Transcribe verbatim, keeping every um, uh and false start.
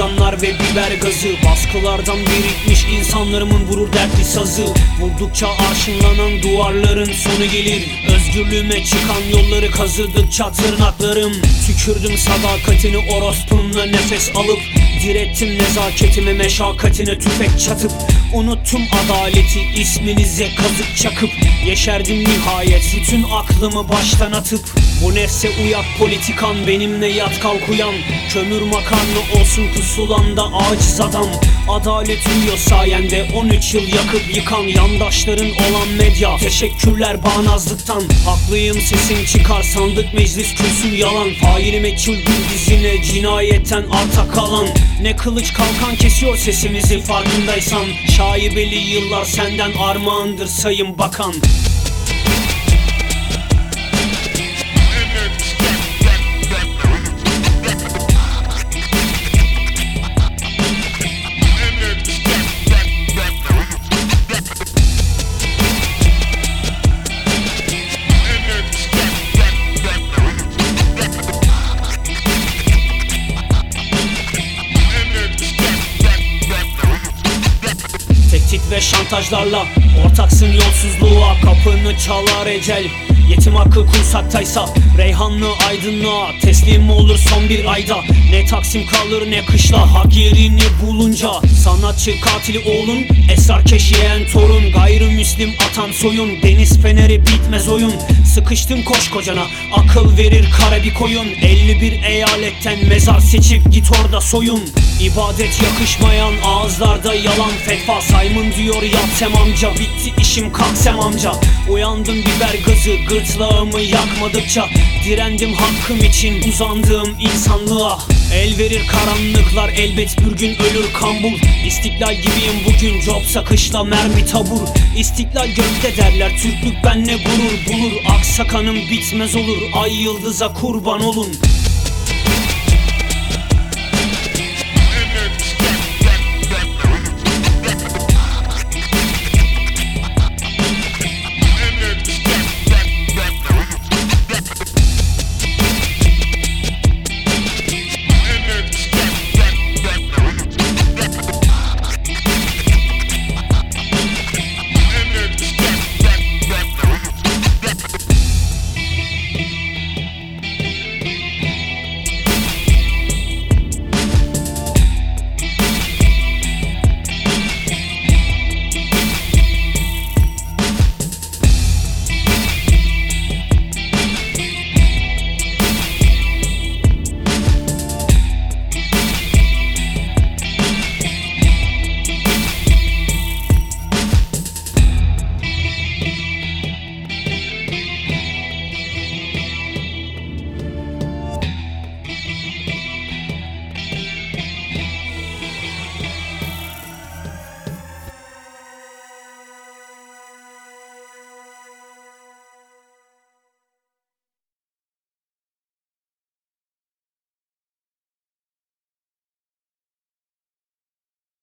sloganlar ve biber gazı, baskılardan birikmiş insanlarımın vurur dertli sazı. Vurdukça arşınlanan duvarların sonu gelir. Özgürlüğüme çıkan yolları kazıdıkça tırnaklarım. Tükürdüm sadakatini orospunla nefes alıp, direttim nezaketime meşakkatine tüfek çatıp, unuttum adaleti isminize kazık çakıp, yeşerdim nihayet bütün aklımı baştan atıp. Bu nefse uyak politikan, benimle yat kalk uyan. Kömür makarna olsun pusulanda aciz adam. Adalet uyuyor sayende, on üç yıl yakıp yıkan yandaşların olan medya. Teşekkürler bağnazlıktan, haklıyım sesim çıkar sandık meclis kürsün yalan. Failime çılgın dizine cinayetten arta kalan. Ne kılıç kalkan kesiyor sesimizi farkındaysan. Şaibeli yıllar senden armağandır sayın bakan. Tehdit ve şantajlarla ortaksın yolsuzluğa, kapını çalar ecel. Yetim hakkı kursaktaysa reyhanlı aydınlığa teslim olur son bir ayda. Ne Taksim kalır ne kışla hak yerini bulunca. Sanatçı katili oğlun, esrar keşiyen torun. Gayrimüslim atan soyun, deniz feneri bitmez oyun. Sıkıştın koşkocana, akıl verir kara bir koyun. elli bir eyaletten mezar seçip git orada soyun. İbadet yakışmayan ağızlarda yalan fetva. Simon diyor yatsem amca, bitti işim kalksem amca. Uyandım biber gazı gırtlağımı yakmadıkça. Direndim hakkım için uzandığım insanlığa. El verir karanlıklar elbet bir gün ölür kambul. İstiklal gibiyim bugün, job sakışla mermi tabur. İstiklal gökte derler, Türklük benle gurur bulur. Aksakanım bitmez olur, ay yıldıza kurban olun.